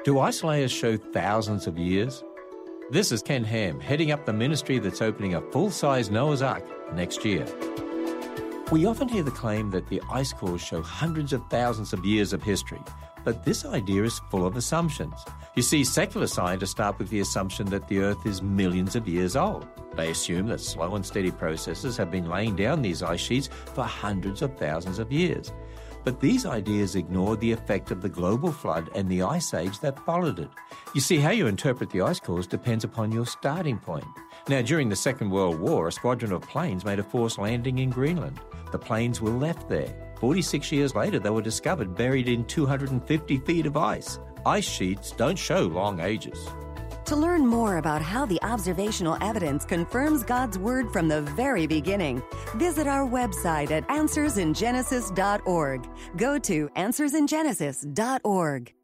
Do ice layers show thousands of years? This is Ken Ham, heading up the ministry that's opening a full-size Noah's Ark next year. We often hear the claim that the ice cores show hundreds of thousands of years of history, but this idea is full of assumptions. You see, secular scientists start with the assumption that the Earth is millions of years old. They assume that slow and steady processes have been laying down these ice sheets for hundreds of thousands of years. But these ideas ignore the effect of the global flood and the ice age that followed it. You see, how you interpret the ice cores depends upon your starting point. Now, during the Second World War, a squadron of planes made a forced landing in Greenland. The planes were left there. 46 years later, they were discovered buried in 250 feet of ice. Ice sheets don't show long ages. To learn more about how the observational evidence confirms God's Word from the very beginning, visit our website at AnswersInGenesis.org. Go to AnswersInGenesis.org.